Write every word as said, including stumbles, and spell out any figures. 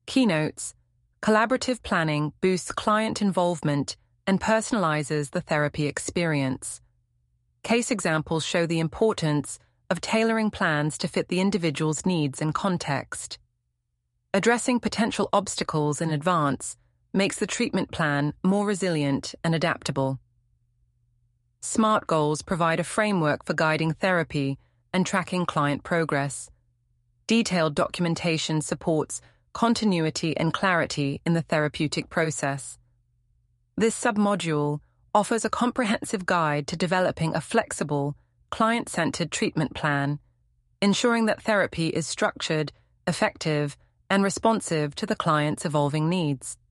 Keynotes: collaborative planning boosts client involvement and personalizes the therapy experience. Case examples show the importance of tailoring plans to fit the individual's needs and context. Addressing potential obstacles in advance makes the treatment plan more resilient and adaptable. SMART goals provide a framework for guiding therapy and tracking client progress. Detailed documentation supports continuity and clarity in the therapeutic process. This submodule offers a comprehensive guide to developing a flexible, client-centered treatment plan, ensuring that therapy is structured, effective, and responsive to the client's evolving needs.